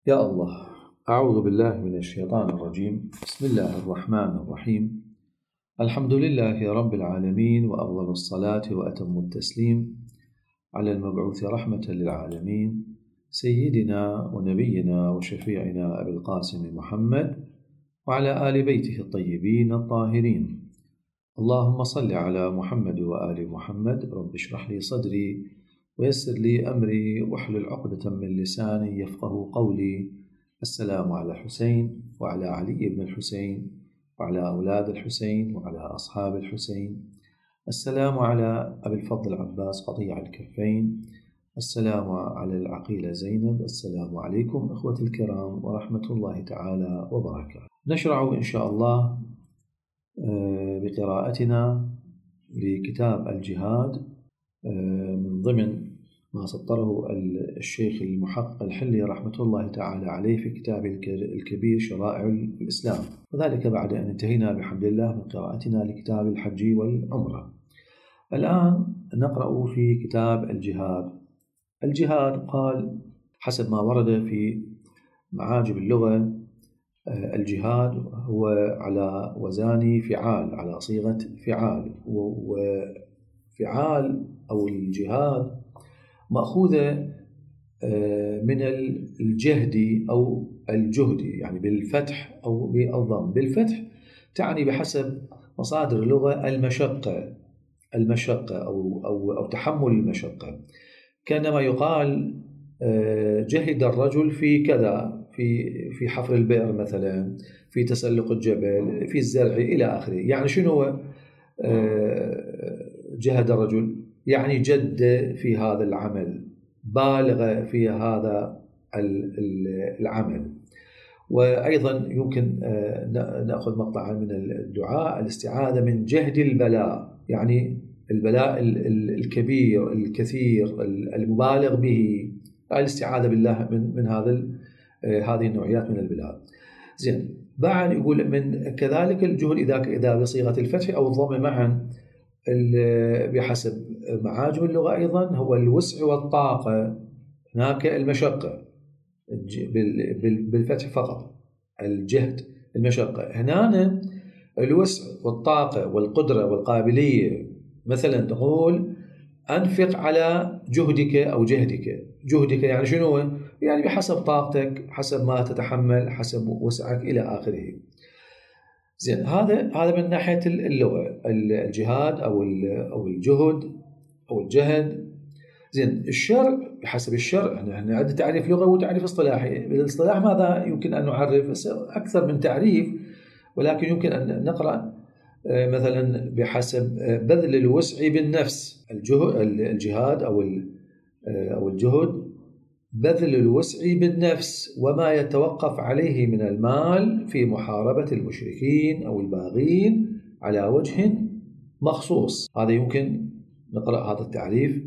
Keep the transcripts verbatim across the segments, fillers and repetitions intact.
يا الله، أعوذ بالله من الشيطان الرجيم. بسم الله الرحمن الرحيم. الحمد لله رب العالمين، وأفضل الصلاة وأتم التسليم على المبعوث رحمة للعالمين سيدنا ونبينا وشفيعنا أبي القاسم محمد وعلى آل بيته الطيبين الطاهرين. اللهم صل على محمد وآل محمد. رب اشرح لي صدري ويسر لي أمري واحلل عقدة من لساني يفقه قولي. السلام على الحسين وعلى علي بن الحسين وعلى أولاد الحسين وعلى أصحاب الحسين. السلام على أبي الفضل العباس قطيع الكفين. السلام على العقيلة زينب. السلام عليكم إخوة الكرام ورحمة الله تعالى وبركاته. نشرع إن شاء الله بقراءتنا لكتاب الجهاد من ضمن ما سطره الشيخ المحقق الحلي رحمة الله تعالى عليه في كتابه الكبير شرائع الإسلام، وذلك بعد أن انتهينا بحمد الله من قراءتنا لكتاب الحج والعمرة. الآن نقرأ في كتاب الجهاد. الجهاد قال حسب ما ورد في معاجم اللغة: الجهاد هو على وزان فعال، على صيغة فعال، وفعال أو الجهاد مأخوذة من الجهد أو الجهد، يعني بالفتح أو بالضم. بالفتح تعني بحسب مصادر اللغة المشقة، المشقة أو, أو, أو تحمل المشقة، كانما يقال جهد الرجل في كذا، في في حفر البئر مثلا، في تسلق الجبل، في الزرع إلى آخره. يعني شنو هو جهد الرجل؟ يعني جد في هذا العمل، بالغ في هذا العمل. وأيضا يمكن نأخذ مقطعا من الدعاء: الاستعاذة من جهد البلاء، يعني البلاء الكبير الكثير المبالغ به، الاستعاذة بالله من من هذا هذه النوعيات من البلاء. زين، بعد يقول من كذلك الجهد إذا إذا بصيغة الفتح أو الضم معا بحسب معاجم اللغة أيضا هو الوسع والطاقة. هناك المشقة بالفتح فقط، الجهد المشقة. هنا الوسع والطاقة والقدرة والقابلية. مثلا تقول أنفق على جهدك أو جهدك. جهدك يعني شنو؟ يعني بحسب طاقتك، حسب ما تتحمل، حسب وسعك إلى آخره. زين، هذا هذا من ناحية اللغة، الجهاد أو أو الجهد أو الجهد. زين، الشرع بحسب الشرع احنا عندنا تعريف لغوي وتعريف اصطلاحي. بالاصطلاح ماذا يمكن أن نعرف؟ أكثر من تعريف، ولكن يمكن أن نقرأ مثلا بحسب بذل الوسع بالنفس. الجهاد أو أو الجهد بذل الوسع بالنفس وما يتوقف عليه من المال في محاربة المشركين أو الباغين على وجه مخصوص. هذا يمكن نقرأ هذا التعريف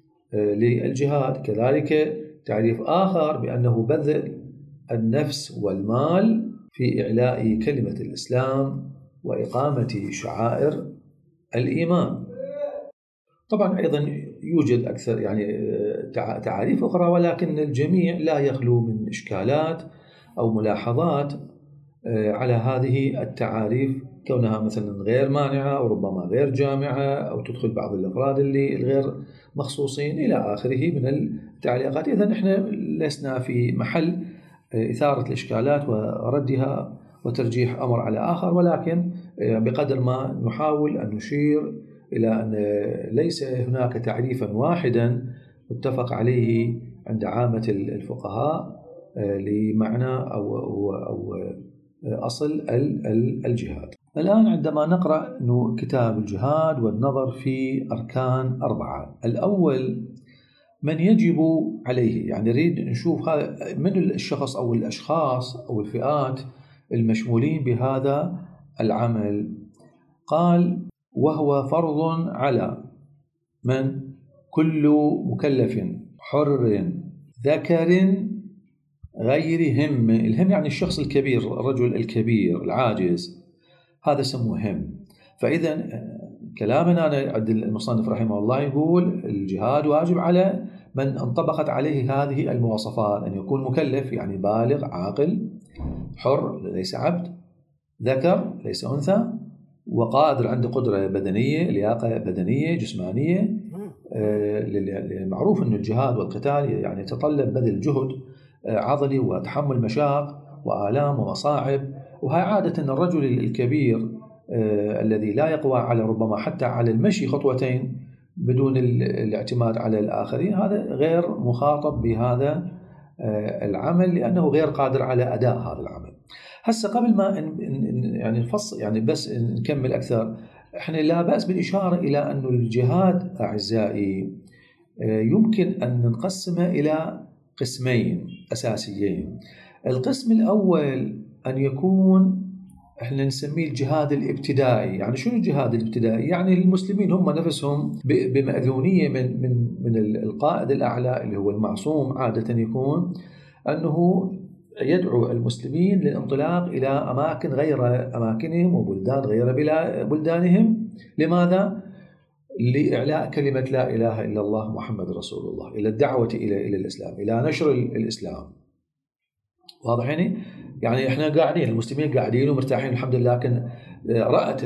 للجهاد. كذلك تعريف آخر بأنه بذل النفس والمال في إعلاء كلمة الإسلام وإقامة شعائر الإيمان. طبعا أيضا يوجد أكثر يعني تعاريف أخرى، ولكن الجميع لا يخلو من إشكالات أو ملاحظات على هذه التعاريف، كونها مثلا غير مانعة أو ربما غير جامعة، أو تدخل بعض الأفراد اللي الغير مخصوصين إلى آخره من التعليقات. إذن إحنا لسنا في محل إثارة الإشكالات وردها وترجيح أمر على آخر، ولكن بقدر ما نحاول أن نشير إلى أن ليس هناك تعريفا واحدا متفق عليه عند عامة الفقهاء لمعنى أو, أو, أو أصل الجهاد. الآن عندما نقرأ كتاب الجهاد والنظر في أركان أربعة، الأول من يجب عليه، يعني نريد نشوف من الشخص أو الأشخاص أو الفئات المشمولين بهذا العمل. قال: وهو فرض على من كل مكلف حر ذكر غير هم. الهم يعني الشخص الكبير، الرجل الكبير العاجز، هذا سموه هم. فإذا كلامنا أنا عند المصنف رحمه الله يقول الجهاد واجب على من انطبقت عليه هذه المواصفات، أن يكون مكلف يعني بالغ عاقل حر ليس عبد، ذكر ليس أنثى، وقادر عنده قدرة بدنية، لياقة بدنية جسمانية. معروف أن الجهاد والقتال يعني يتطلب بذل جهد عضلي وتحمل مشاق وآلام ومصاعب، وهي عادة أن الرجل الكبير الذي لا يقوى على ربما حتى على المشي خطوتين بدون الاعتماد على الآخرين، هذا غير مخاطب بهذا العمل لأنه غير قادر على أداء هذا العمل. هسه قبل ما يعني نفصل يعني بس نكمل أكثر، احنا لا بأس بالإشارة إلى أن الجهاد أعزائي يمكن أن نقسمه إلى قسمين أساسيين. القسم الأول أن يكون احنا نسميه الجهاد الابتدائي. يعني شنو الجهاد الابتدائي؟ يعني المسلمين هم نفسهم بمأذونية من من من القائد الأعلى اللي هو المعصوم، عادة يكون أنه يدعو المسلمين للانطلاق إلى أماكن غير أماكنهم وبلدان غير بلدانهم. لماذا؟ لإعلاء كلمة لا إله إلا الله محمد رسول الله، إلى الدعوة إلى إلى الإسلام، إلى نشر الإسلام. واضح يعني؟ يعني إحنا قاعدين المسلمين قاعدين ومرتاحين الحمد لله، لكن رأت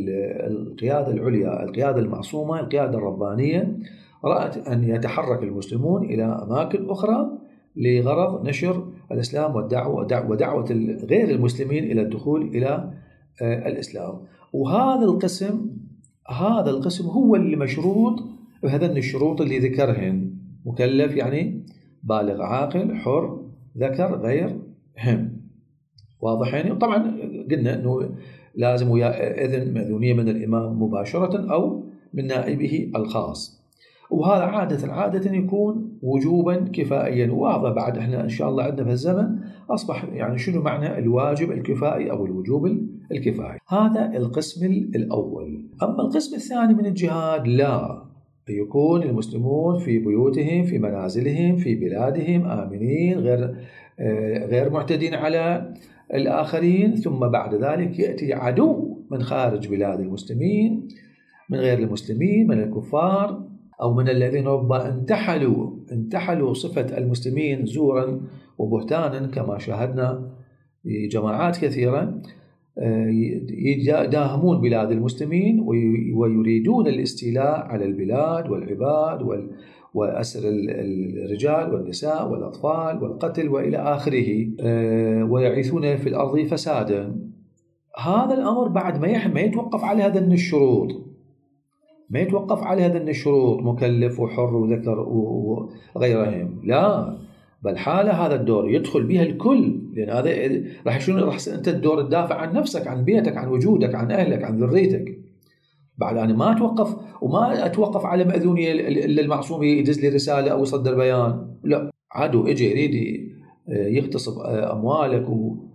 القيادة العليا، القيادة المعصومة، القيادة الربانية، رأت أن يتحرك المسلمون إلى أماكن أخرى لغرض نشر الإسلام والدعوة ودعوة غير المسلمين إلى الدخول إلى الإسلام. وهذا القسم هذا القسم هو اللي مشروط بهذين الشروط اللي ذكرهن: مكلف يعني بالغ عاقل حر ذكر غير هم. واضح يعني؟ طبعا قلنا أنه لازم ويا إذن مأذونية من الإمام مباشرة أو من نائبه الخاص. وهذا عادة عادة يكون وجوبا كفائيا. واضح بعد احنا إن شاء الله عندنا في الزمن أصبح يعني شنو معنى الواجب الكفائي أو الوجوب الكفائي. هذا القسم الأول. أما القسم الثاني من الجهاد لا، يكون المسلمون في بيوتهم في منازلهم في بلادهم آمنين غير غير معتدين على الآخرين، ثم بعد ذلك يأتي عدو من خارج بلاد المسلمين من غير المسلمين من الكفار أو من الذين ربما انتحلوا انتحلوا صفة المسلمين زورا وبهتانا كما شاهدنا في جماعات كثيرة يداهمون بلاد المسلمين ويريدون الاستيلاء على البلاد والعباد وأسر الرجال والنساء والأطفال والقتل وإلى آخره، ويعيثون في الأرض فسادا. هذا الأمر بعد ما ما يتوقف على هذا الشروط ما يتوقف على هذا الشروط مكلف وحر وذكر وغيرهم، لا، بل حالة هذا الدور يدخل بها الكل، لأن هذا راح شنو راح أنت الدور تدافع عن نفسك، عن بيتك، عن وجودك، عن أهلك، عن ذريتك. بعد أنا ما أتوقف وما أتوقف على مأذونية إلا المعصوم يدز لي رسالة أو يصدر بيان، لا، عدو إجي يريد يغتصب أموالك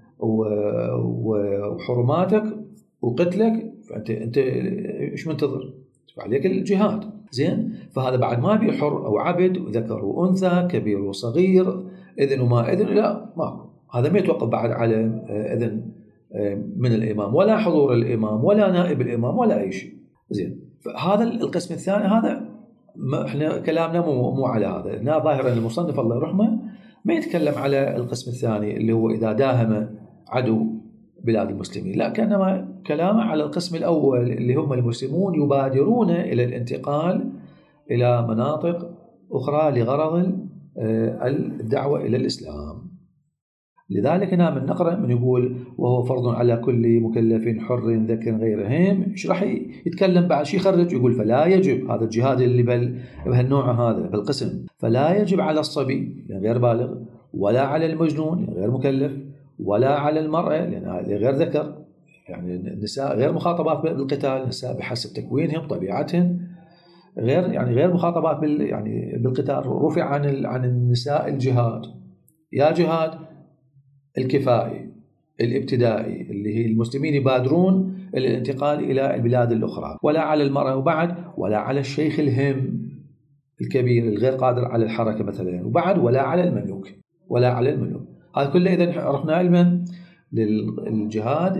وحرماتك وقتلك، فأنت أنت إيش منتظر؟ عليك الجهاد. زين، فهذا بعد ما بي حر أو عبد وذكر وأنثى كبير وصغير إذن وما إذن، لا، ما هذا ما يتوقف بعد على إذن من الإمام ولا حضور الإمام ولا نائب الإمام ولا أي شيء. زين، فهذا القسم الثاني هذا ما إحنا كلامنا مو مو على هذا. هنا ظاهرا المصنف الله يرحمه ما يتكلم على القسم الثاني اللي هو إذا داهم عدو بلاد المسلمين، لا، كانما كلامه على القسم الأول اللي هم المسلمون يبادرون إلى الانتقال إلى مناطق أخرى لغرض الدعوة إلى الإسلام. لذلك هنا من نقرأ من يقول وهو فرض على كل مكلف حر ذكر غيرهم، ايش راح يتكلم بعد شيء يخرج يقول فلا يجب هذا الجهاد اللي بهالنوع هذا بالقسم، فلا يجب على الصبي يعني غير بالغ، ولا على المجنون يعني غير مكلف، ولا على المرأة لأنها غير ذكر، يعني النساء غير مخاطبات بالقتال، النساء بحسب تكوينهم طبيعتهم غير يعني غير مخاطبات بال يعني بالقتال. رفع عن عن النساء الجهاد، يا جهاد الكفائي الابتدائي اللي هي المسلمين يبادرون الانتقال إلى البلاد الأخرى، ولا على المرأة وبعد ولا على الشيخ الهم الكبير الغير قادر على الحركة مثلا، وبعد ولا على المملوك ولا على المملوك. هذا كله إذا عرفنا علما للجهاد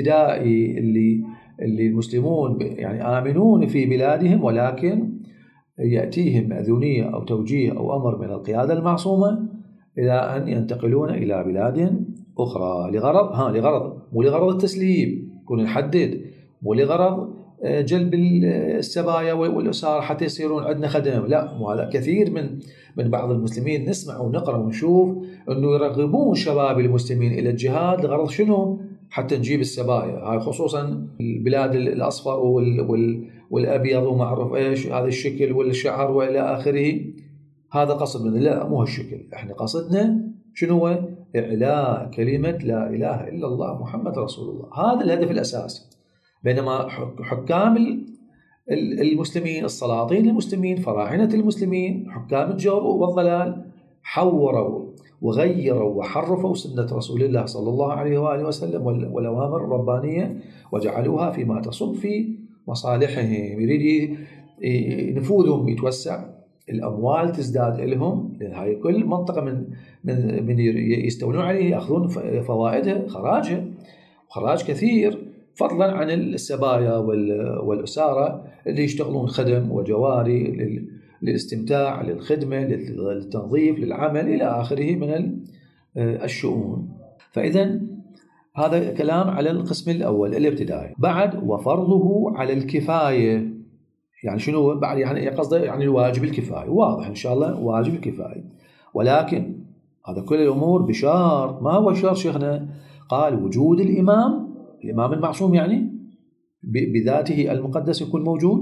الابتدائي اللي اللي المسلمون يعني آمنون في بلادهم ولكن يأتيهم مأذونية أو توجيه أو أمر من القيادة المعصومة إلى أن ينتقلون إلى بلاد أخرى لغرض ها لغرض مو لغرض التسليم، يكون نحدد، مو لغرض جلب السبايا والأسارة حتى يصيرون عندنا خدم، لا. مو هذا كثير من من بعض المسلمين نسمع ونقرأ ونشوف أنه يرغبون شباب المسلمين إلى الجهاد لغرض شنو؟ حتى نجيب السبايا، هاي خصوصا البلاد الأصفر والأبيض ومعروف إيش هذا الشكل والشعر وإلى آخره. هذا قصدنا، لا مو هالشكل. احنا قصدنا شنو هو؟ إعلاء كلمة لا إله إلا الله محمد رسول الله، هذا الهدف الأساسي. بينما حكام المسلمين، السلاطين المسلمين، فراعنة المسلمين، حكام الجور والضلال حوروا وغيروا وحرفوا سنة رسول الله صلى الله عليه وآله وسلم والأوامر الربانية وجعلوها فيما تصب في مصالحهم. يريد نفوذهم يتوسع، الأموال تزداد لهم، لأن هاي كل منطقة من من من يستولون عليه يأخذون فوائدها، خراجها، وخراج كثير، فضلا عن السبايا والأسارة اللي يشتغلون خدم وجواري للاستمتاع، للخدمة، للتنظيف، للعمل إلى آخره من الشؤون. فإذا هذا كلام على القسم الأول الابتدائي. بعد وفرضه على الكفاية، يعني شنو بعد؟ يعني قصده يعني الواجب الكفائي، واضح إن شاء الله واجب الكفائي. ولكن هذا كل الأمور بشرط. ما هو الشرط شيخنا؟ قال وجود الإمام، الإمام المعصوم يعني بذاته المقدس يكون موجود،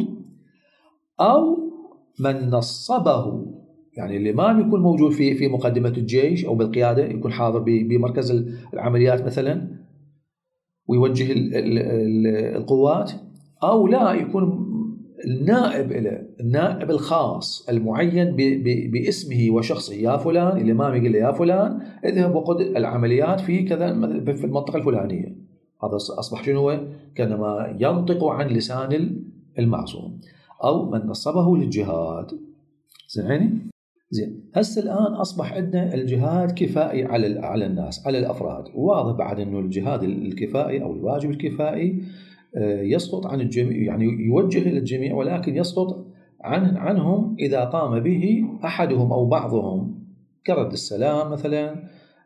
أو من نصبه، يعني الإمام يكون موجود في في مقدمة الجيش أو بالقيادة، يكون حاضر بمركز العمليات مثلا ويوجه القوات، أو لا يكون النائب له، النائب الخاص المعين باسمه وشخصه، يا فلان، الإمام يقول له يا فلان اذهب وقد العمليات في كذا في المنطقة الفلانية. هذا أصبح شنو؟ كانما ينطق عن لسان المعصوم. أو من نصبه للجهاد. زين زين هسه الآن أصبح عندنا الجهاد كفائي على على الناس، على الأفراد. واضح بعد إنه الجهاد الكفائي أو الواجب الكفائي يسقط عن الجميع، يعني يوجه إلى الجميع، ولكن يسقط عن عنهم إذا قام به أحدهم أو بعضهم، كرد السلام مثلا،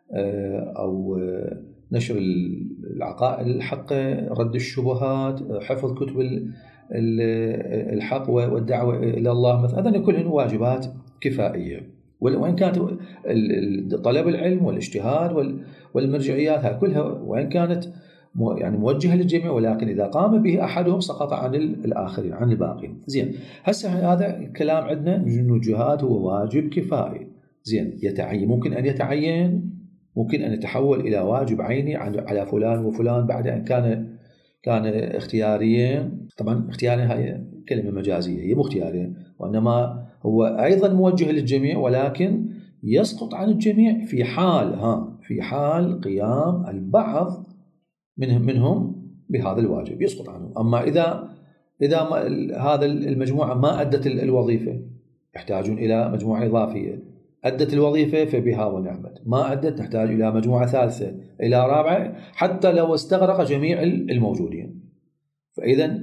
أو نشر العقائد الحقة، رد الشبهات، حفظ كتب الحق والدعوة إلى الله مثلا. هذين كلهن واجبات كفائية. وإن كانت طلب العلم والاجتهاد والمرجعيات هاي كلها وإن كانت يعني موجهة للجميع، ولكن إذا قام به أحدهم سقط عن الآخرين، عن الباقين. زين هسه هذا الكلام عندنا إنه الجهاد هو واجب كفائي. زين يتعين، ممكن أن يتعين، ممكن أن يتحول إلى واجب عيني على فلان وفلان بعد أن كان كان اختياريين. طبعا اختياري هاي كلمة مجازية، هي مو اختيارية، وإنما هو أيضا موجه للجميع، ولكن يسقط عن الجميع في حال ها في حال قيام البعض منهم منهم بهذا الواجب، يسقط عنه. أما إذا إذا هذا المجموعة ما أدت الوظيفة، يحتاجون إلى مجموعة إضافية. أدت الوظيفة فبها ونعمت، ما أدت نحتاج إلى مجموعة ثالثة، إلى رابعة، حتى لو استغرق جميع الموجودين. فإذا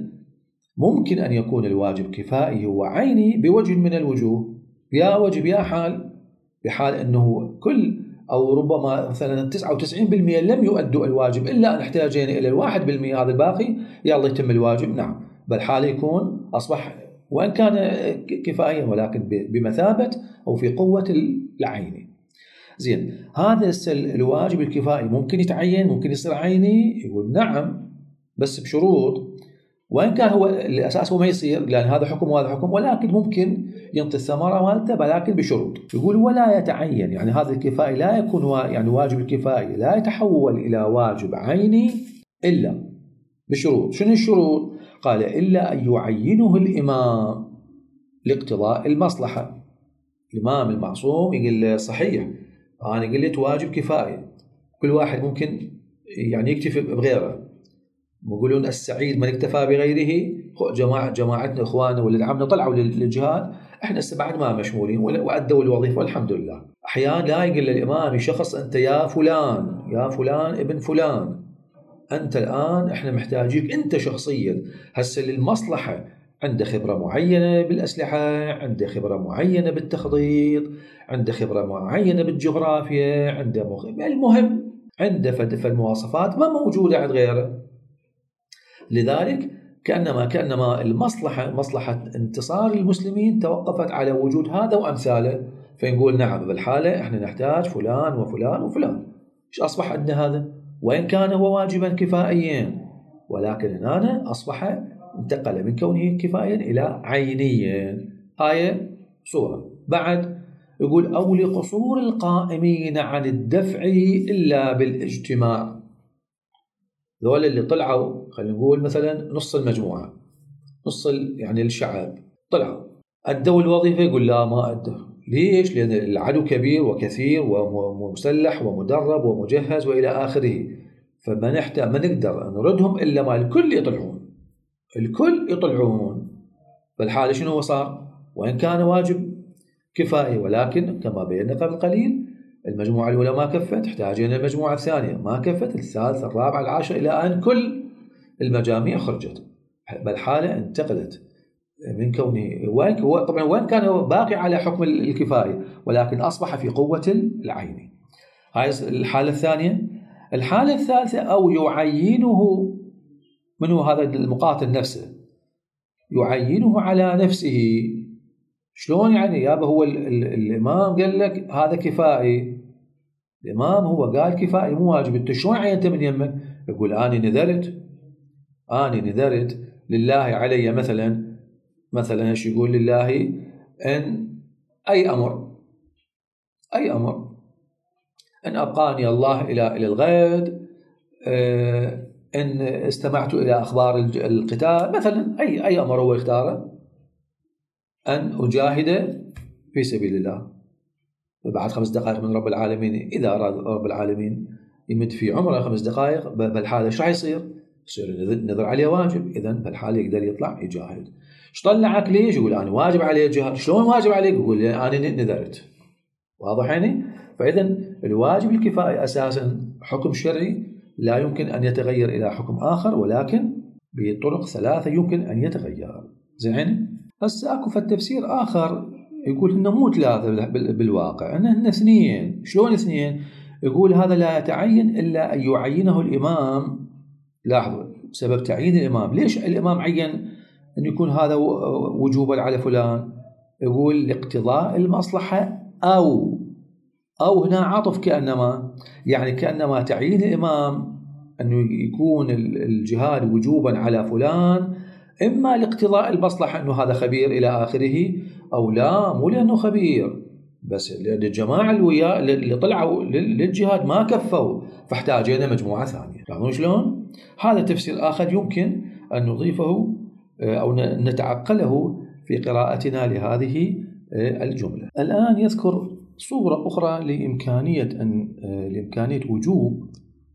ممكن أن يكون الواجب كفائي هو عيني بوجه من الوجوه، يا وجب يا حال، بحال أنه كل أو ربما مثلا تسعة وتسعين بالمئة لم يؤدوا الواجب إلا أن احتاجين إلى الواحد بالمئة هذا الباقي يلا يتم الواجب. نعم، بل حال يكون أصبح وإن كان كفائيا ولكن بمثابة أو في قوة العين. زين هذا الواجب الكفائي ممكن يتعين، ممكن يصير عيني. يقول نعم بس بشروط، وإن كان هو الأساس هو ما يصير لأن هذا حكم وهذا حكم، ولكن ممكن ينطي الثمرة مالته ولكن بشروط. يقول ولا يتعين، يعني هذا الكفائي لا يكون يعني واجب الكفائي لا يتحول إلى واجب عيني إلا بشروط. شنو الشروط؟ قال إلا أن يعينه الإمام لاقتضاء المصلحة. الإمام المعصوم يقول صحيح أنا قلت واجب كفائي، كل واحد ممكن يعني يكتفي بغيره. يقولون السعيد من اكتفى بغيره. جماعة جماعتنا إخواننا ولد عمنا طلعوا للجهاد، إحنا بعد ما مشمولين وأدوا الوظيفة والحمد لله. أحيانا لا يقول للإمام شخص أنت يا فلان يا فلان ابن فلان، أنت الآن إحنا محتاجيك أنت شخصيا هسه للمصلحة عنده خبرة معينة بالأسلحة، عنده خبرة معينة بالتخطيط، عنده خبرة معينة بالجغرافيا، عنده مخ... المهم عنده فالمواصفات ما موجودة عند غيره. لذلك كأنما كأنما المصلحة مصلحة انتصار المسلمين توقفت على وجود هذا وأمثاله، فنقول نعم بالحالة احنا نحتاج فلان وفلان وفلان. ايش أصبح عندنا هذا؟ وإن كان هو واجبا كفائيا، ولكن هنا أصبح انتقل من كونه كفائيا إلى عينيا. هاي صورة. بعد يقول أو لقصور القائمين عن الدفع إلا بالاجتماع. ذول اللي طلعوا خلينا نقول مثلا نص المجموعة، نص يعني الشعب طلعوا أدوا الوظيفة، يقول لا ما أدوا. ليش؟ لأن العدو كبير وكثير ومسلح ومدرب ومجهز وإلى آخره، فما نحتاج ما نقدر نردهم إلا ما الكل يطلعون، الكل يطلعون. فالحالة شنو صار؟ وإن كان واجب كفاية، ولكن كما بينا قبل قليل المجموعة الأولى ما كفت، احتاجنا المجموعة الثانية ما كفت، الثالثة الرابعة العاشرة، إلى أن كل المجاميع خرجت. بالحالة انتقلت من كونه وين طبعا وين كان باقي على حكم الكفاية، ولكن أصبح في قوة العين. هاي الحالة الثانية. الحالة الثالثة أو يعينه، من هو هذا المقاتل نفسه؟ يعينه على نفسه. شلون يعني؟ يابا هو ال ال الإمام قال لك هذا كفائي، الإمام هو قال كفائي مو واجب، انت شلون عينت من يمك؟ يقول أنا نذرت، أنا نذرت لله علي مثلا مثلا ايش يقول؟ لله ان اي امر اي امر ان ابقاني الله الى الى الغد، ان استمعت الى اخبار القتال مثلا، اي اي امر هو يختاره، ان اجاهد في سبيل الله. بعد خمس دقائق من رب العالمين، اذا اراد رب العالمين يمد في عمره خمس دقائق، بالحاله ايش راح يصير؟ يصير نذر عليه واجب، اذا بالحاله يقدر يطلع يجاهد. ايش طلعك ليش؟ يقول انا واجب علي الجهاد. شلون واجب عليك؟ يقول انا نذرت. واضح يعني؟ فاذا الواجب الكفائي اساسا حكم شرعي لا يمكن ان يتغير الى حكم اخر، ولكن بطرق ثلاثه يمكن ان يتغير. زين؟ هسه اكو فالتفسير اخر يقول انه مو ثلاثه بالواقع، انه اثنين. شلون اثنين؟ يقول هذا لا يتعين الا ان يعينه الامام. لاحظوا سبب تعيين الامام، ليش الامام عين أن يكون هذا وجوبا على فلان؟ يقول لاقتضاء المصلحة، أو أو هنا عطف، كأنما يعني كأنما تعيين الإمام أنه يكون الجهاد وجوبا على فلان إما لاقتضاء المصلحة أنه هذا خبير إلى آخره، أو لا مو لأنه خبير، بس لأن الجماعة اللي طلعوا للجهاد ما كفوا، فاحتاجنا مجموعة ثانية. تعرفون شلون؟ هذا تفسير آخر يمكن أن نضيفه أو نتعقله في قراءتنا لهذه الجملة. الآن يذكر صورة أخرى لإمكانية أن لإمكانية وجوب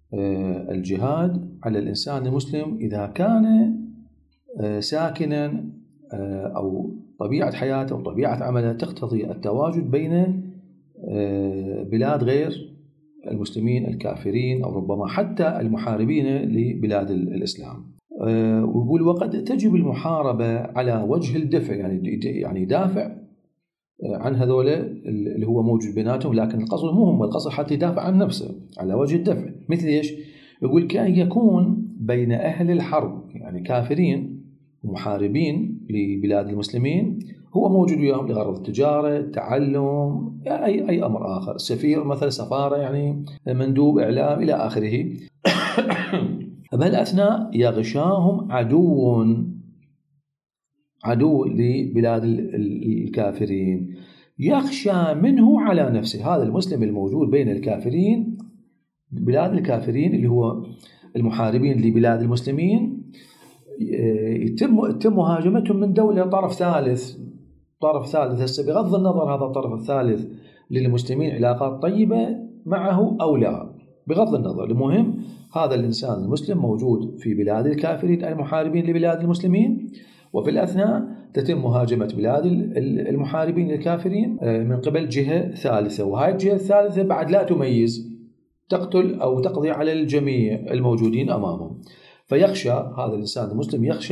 الجهاد على الإنسان المسلم إذا كان ساكنا أو طبيعة حياته وطبيعة عمله تقتضي التواجد بين بلاد غير المسلمين الكافرين، أو ربما حتى المحاربين لبلاد الإسلام. ويقول وقد تجب المحاربة على وجه الدفع، يعني يعني يدافع عن هذول اللي هو موجود بيناتهم، لكن القصد مو هم، القصد حتى يدافع عن نفسه على وجه الدفع. مثل ايش؟ يقول كأن يكون بين أهل الحرب، يعني كافرين ومحاربين لبلاد المسلمين، هو موجود وياهم لغرض التجارة، التعلم، أي أي أمر آخر، سفير مثل سفارة، يعني مندوب إعلام إلى آخره. بهالأثناء يغشاهم عدو عدو لبلاد الكافرين، يخشى منه على نفسه. هذا المسلم الموجود بين الكافرين، بلاد الكافرين اللي هو المحاربين لبلاد المسلمين، يتم يتم مهاجمتهم من دولة طرف ثالث طرف ثالث هسه بغض النظر هذا الطرف الثالث للمسلمين علاقات طيبة معه أو لا، بغض النظر، المهم هذا الإنسان المسلم موجود في بلاد الكافرين المحاربين لبلاد المسلمين، وفي الأثناء تتم مهاجمة بلاد المحاربين الكافرين من قبل جهة ثالثة، وهذه الجهة الثالثة بعد لا تميز، تقتل أو تقضي على الجميع الموجودين أمامهم. فيخشى هذا الإنسان المسلم يخشى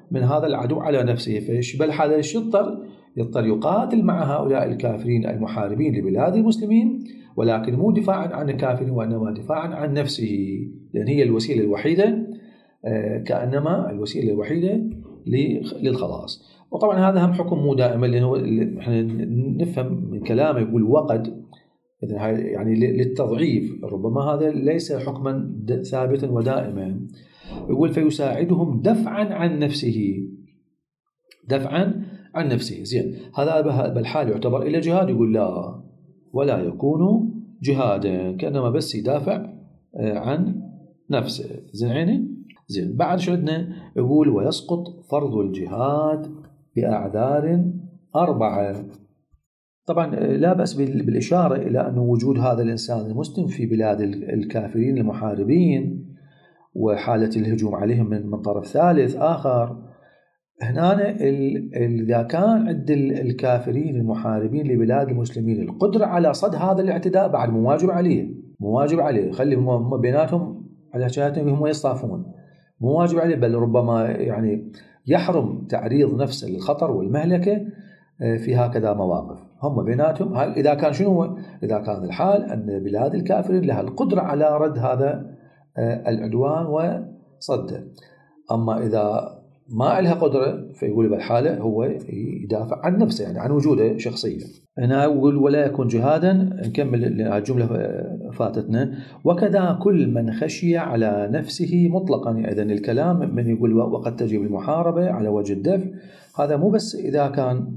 من هذا العدو على نفسه. فإيش بالحالة إيش يضطر؟ يضطر يقاتل مع هؤلاء الكافرين المحاربين لبلاد المسلمين، ولكن مو دفاعا عن الكافرين وإنما دفاعا عن نفسه، لأن هي الوسيلة الوحيدة، كأنما الوسيلة الوحيدة للخلاص. وطبعا هذا هم حكم مو دائما، لأنه احنا نفهم من كلامه يقول وقد، يعني للتضعيف، ربما هذا ليس حكما ثابتا ودائما. يقول فيساعدهم دفعا عن نفسه، دفعا عن نفسه. زين، هذا بالحال يعتبر إلى جهاد؟ يقول لا، ولا يكون جهادا، كأنما بس يدافع عن نفسه. زين عيني. زين، بعد شو عندنا؟ يقول ويسقط فرض الجهاد بأعذار أربعة. طبعا لا بأس بالإشارة إلى أن وجود هذا الإنسان المسلم في بلاد الكافرين المحاربين وحالة الهجوم عليهم من طرف ثالث آخر، هنا إذا كان عند الكافرين المحاربين لبلاد المسلمين القدرة على صد هذا الاعتداء، بعد مواجب عليه، مواجب عليه، خلي هم بيناتهم على شهادتهم هم يصطافون، مواجب عليه، بل ربما يعني يحرم تعريض نفسه للخطر والمهلكة في هكذا مواقف هم بيناتهم. إذا كان شنو؟ إذا كان الحال أن بلاد الكافرين لها القدرة على رد هذا العدوان وصده. أما إذا ما لها قدرة فيقول بالحالة هو يدافع عن نفسه، يعني عن وجوده شخصيا. هنا أقول ولا يكون جهادا. نكمل الجملة فاتتنا. وكذا كل من خشي على نفسه مطلقا. إذن الكلام من يقول وقد تجب المحاربة على وجه الدفع، هذا مو بس إذا كان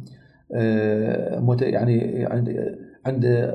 يعني عند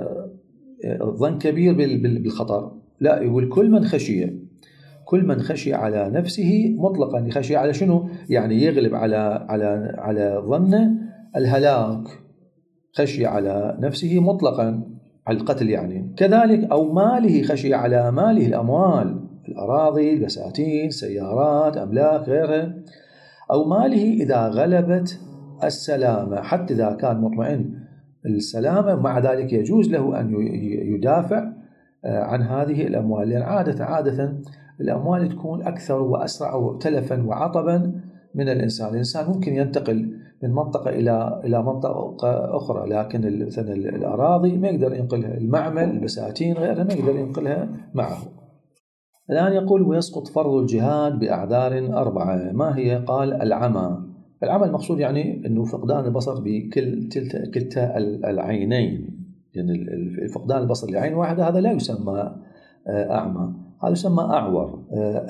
ظن كبير بالخطر، لا، يقول كل من خشي، كل من خشي على نفسه مطلقا. يخشي على شنو؟ يعني يغلب على على على ظنه الهلاك، خشي على نفسه مطلقا على القتل يعني. كذلك أو ماله، خشي على ماله، الأموال، الأراضي، البساتين، سيارات، أملاك، غيرها. أو ماله إذا غلبت السلامة، حتى إذا كان مطمئن السلامة مع ذلك يجوز له أن يدافع عن هذه الأموال، لأن عادة عادة الأموال تكون أكثر وأسرع تلفا وعطبا من الإنسان. الإنسان ممكن ينتقل من منطقة إلى إلى منطقة أخرى، لكن مثلا الأراضي ما يقدر ينقلها، المعمل، البساتين، غيرها ما يقدر ينقلها معه. الآن يقول ويسقط فرض الجهاد بأعذار أربعة. ما هي؟ قال العمى. العمى المقصود يعني أنه فقدان البصر بكل كلتا العينين، يعني فقدان البصر لعين واحدة هذا لا يسمى أعمى، هذا يسمى أعور.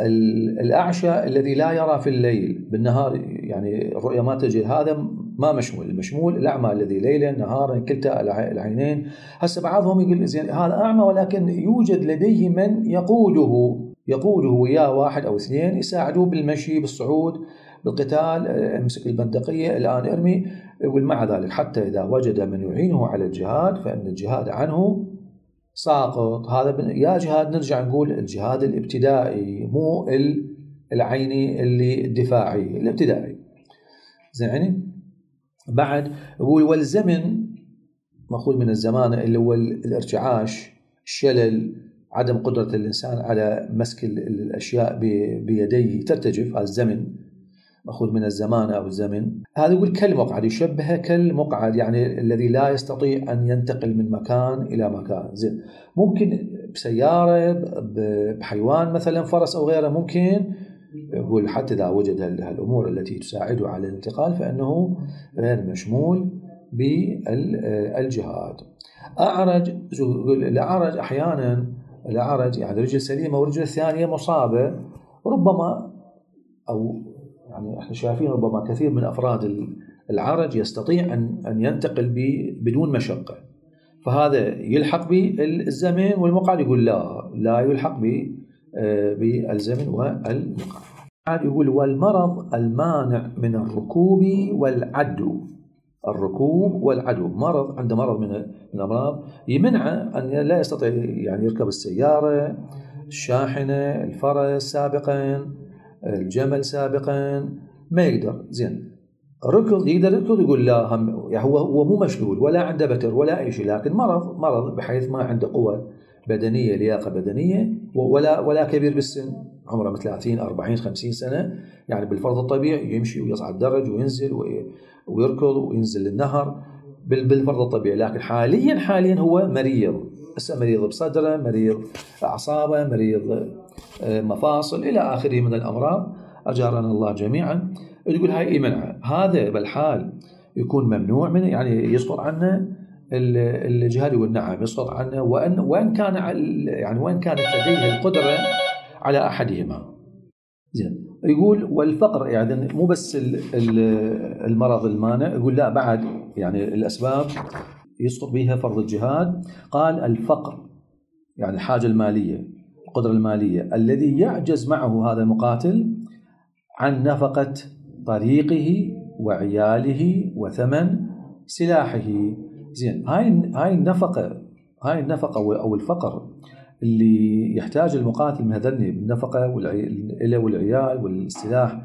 الأعشى الذي لا يرى في الليل، بالنهار يعني الرؤية ما تجي، هذا ما مشمول. المشمول الأعمى الذي ليلا نهارا كلتا العينين. هسه بعضهم يقول زين هذا أعمى ولكن يوجد لديه من يقوده، يقوده وياه واحد أو اثنين يساعدوه بالمشي، بالصعود، بالقتال، امسك البندقية، الآن ارمي. يقول مع ذلك حتى إذا وجد من يعينه على الجهاد فإن الجهاد عنه ساقط. هذا يا جهاد، نرجع نقول الجهاد الابتدائي، مو العيني اللي الدفاعي، الابتدائي. زين. بعد يقول والزمن، مأخوذ من الزمان اللي هو الارتعاش، الشلل، عدم قدرة الإنسان على مسك الأشياء بيديه، ترتجف، هذا الزمن مأخوذ من الزمان أو الزمن. هذا يقول كالمقعد، يشبه كالمقعد، يعني الذي لا يستطيع أن ينتقل من مكان إلى مكان. زين، ممكن بسيارة، بحيوان مثلا فرس أو غيره، ممكن يقول حتى إذا وجد هالأمور التي تساعده على الانتقال فإنه غير مشمول بالجهاد. أعرج، الأعرج أحيانا الأعرج يعني رجل سليمة ورجل الثانية مصابة، ربما أو يعني احنا شايفين ربما كثير من أفراد العرج يستطيع أن أن ينتقل بدون مشقة، فهذا يلحق بالزمن والمقعد. يقول لا، لا يلحق بالزمن والمقعد. يقول والمرض المانع من الركوب والعدو، الركوب والعدو، مرض عنده مرض من الأمراض يمنعه أن لا يستطيع يعني يركب السيارة، الشاحنة، الفرس سابقا، الجمل سابقا، ما يقدر. زين، ركض يقدر يركض، يقول لا، هم يعني هو هو مو مشلول ولا عنده بتر ولا أي شيء، لكن مرض مرض بحيث ما عنده قوة بدنية، لياقة بدنية، ولا ولا كبير بالسن، عمره من ثلاثين أربعين خمسين سنة، يعني بالفرض الطبيعي يمشي ويصعد درج وينزل ويركض وينزل النهر بالفرض الطبيعي. لكن حاليا حاليا هو مريض، هسه مريض بصدره، مريض أعصابه، مريض مفاصل إلى آخره من الأمراض، أجارنا الله جميعا. تقول هاي منعه، هذا بالحال يكون ممنوع منه، يعني يسقط عنه الجهاد. يقول نعم يسقط عنه، وأن وإن كان يعني وإن كانت لديه القدرة على أحدهما. زين. يقول والفقر، يعني مو بس المرض المانع، يقول لا بعد يعني الأسباب يسقط بها فرض الجهاد. قال الفقر يعني الحاجة المالية، القدرة المالية، الذي يعجز معه هذا المقاتل عن نفقة طريقه وعياله وثمن سلاحه. زين. هاي هاي النفقة هاي النفقة أو الفقر اللي يحتاج المقاتل من هذني بالنفقة والعيال والعيال والسلاح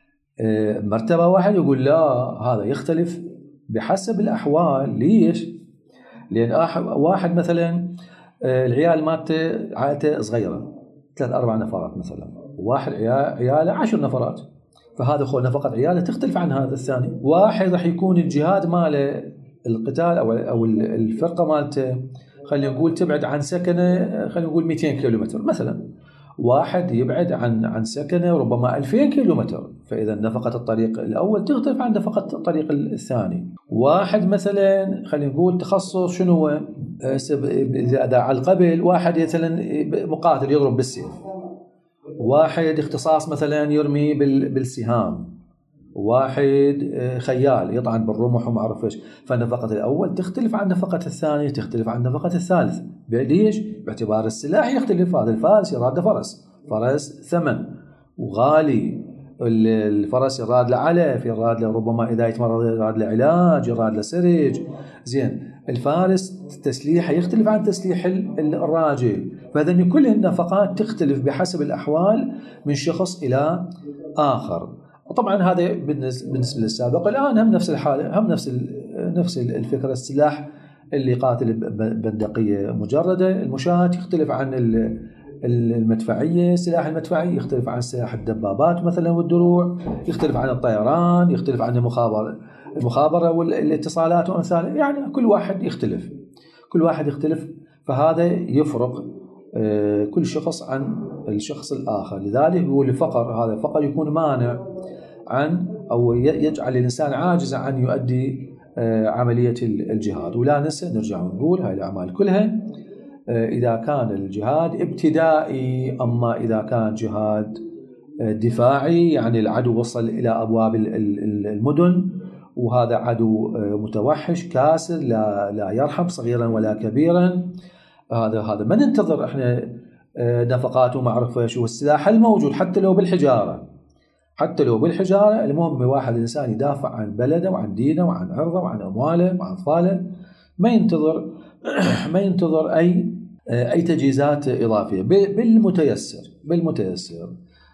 مرتبة واحد. يقول لا، هذا يختلف بحسب الأحوال. ليش؟ لأن واحد مثلا العيال مالته عائلته صغيرة ثلاث أربع نفرات مثلا، واحد عياله عشر نفرات، فهذا خو نفقة عياله تختلف عن هذا الثاني. واحد راح يكون الجهاد ماله القتال أو أو الفرقة مالته خلينا نقول تبعد عن سكنه خلينا نقول مئتين كيلومتر مثلا، واحد يبعد عن عن سكنه ربما ألفين كيلومتر، فإذا نفقة الطريق الأول تختلف عن نفقة الطريق الثاني. واحد مثلا خلينا نقول تخصص شنو إذا على القبل، واحد مثلا مقاتل يضرب بالسيف، واحد اختصاص مثلا يرمي بالسهام، واحد خيال يطعن بالرمح وما أعرف إيش، فنفقة الأول تختلف عن نفقة الثاني، تختلف عن نفقة الثالث. ليش؟ باعتبار السلاح يختلف. هذا الفارس يراد فرس، فرس ثمن وغالي، الفرس يراد له علف، يراد له ربما إذا يتمرض يراد له علاج، يراد له سرج. زين. الفارس تسليحه يختلف عن تسليح الراجل، فهذين كل النفقات تختلف بحسب الأحوال من شخص إلى آخر. وطبعا هذا بالنسبة للسابق. الآن هم نفس الحالة، هم نفس نفس الفكرة. السلاح اللي قاتل بندقية مجردة المشاة يختلف عن المدفعية، السلاح المدفعي يختلف عن سلاح الدبابات مثلا والدروع، يختلف عن الطيران، يختلف عن المخابرة المخابرة والاتصالات وأمثالها. يعني كل واحد يختلف، كل واحد يختلف، فهذا يفرق كل شخص عن الشخص الآخر. لذلك يقول الفقر، هذا الفقر يكون مانع عن أو يجعل الإنسان عاجزا عن يؤدي عملية الجهاد. ولا ننسى نرجع ونقول هاي الأعمال كلها إذا كان الجهاد ابتدائي. أما إذا كان جهاد دفاعي يعني العدو وصل إلى أبواب المدن وهذا عدو متوحش كاسر لا لا يرحم صغيرا ولا كبيرا، هذا هذا ما ننتظر احنا نفقات وما اعرف ايش. والسلاح الموجود حتى لو بالحجاره، حتى لو بالحجاره، المهم واحد الانسان يدافع عن بلده وعن دينه وعن عرضه وعن امواله وعن اطفاله، ما ينتظر ما ينتظر اي اي تجهيزات اضافيه، بالمتيسر بالمتيسر.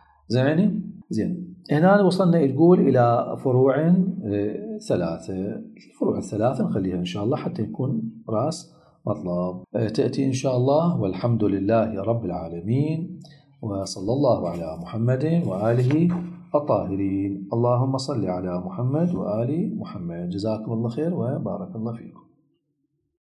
زين زين. هنا وصلنا يقول الى فروع ثلاثه. الفروع الثلاثه نخليها ان شاء الله حتى يكون راس مطلب. تأتي إن شاء الله. والحمد لله رب العالمين، وصلى الله على محمد وآله الطاهرين. اللهم صل على محمد وآل محمد. جزاكم الله خير وبارك الله فيكم.